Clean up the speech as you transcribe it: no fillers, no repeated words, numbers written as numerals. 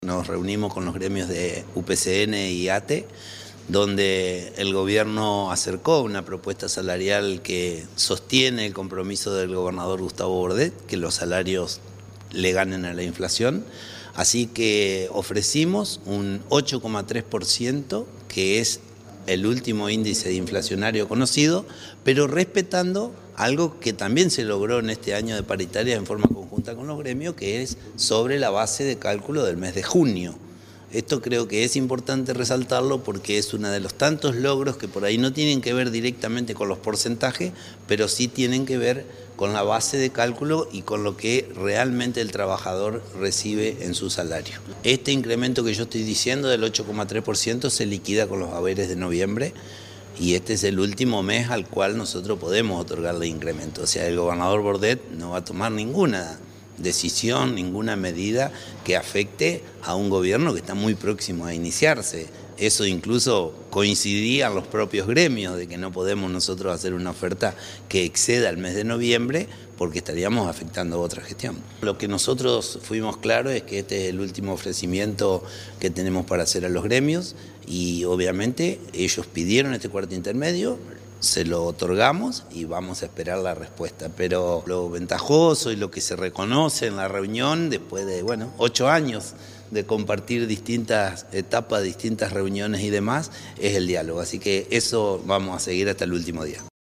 nos reunimos con los gremios de UPCN y ATE, donde el gobierno acercó una propuesta salarial que sostiene el compromiso del gobernador Gustavo Bordet, que los salarios le ganen a la inflación. Así que ofrecimos un 8,3%, que es el último índice inflacionario conocido, pero respetando algo que también se logró en este año de paritaria en forma conjunta con los gremios, que es sobre la base de cálculo del mes de junio. Esto creo que es importante resaltarlo porque es uno de los tantos logros que por ahí no tienen que ver directamente con los porcentajes, pero sí tienen que ver con la base de cálculo y con lo que realmente el trabajador recibe en su salario. Este incremento que yo estoy diciendo del 8,3% se liquida con los haberes de noviembre y este es el último mes al cual nosotros podemos otorgarle incremento. O sea, el gobernador Bordet no va a tomar ninguna decisión, ninguna medida que afecte a un gobierno que está muy próximo a iniciarse. Eso incluso coincidía en los propios gremios de que no podemos nosotros hacer una oferta que exceda el mes de noviembre porque estaríamos afectando otra gestión. Lo que nosotros fuimos claros es que este es el último ofrecimiento que tenemos para hacer a los gremios y obviamente ellos pidieron este cuarto intermedio, se lo otorgamos y vamos a esperar la respuesta. Pero lo ventajoso y lo que se reconoce en la reunión, después de 8 años de compartir distintas etapas, distintas reuniones y demás, es el diálogo. Así que eso vamos a seguir hasta el último día.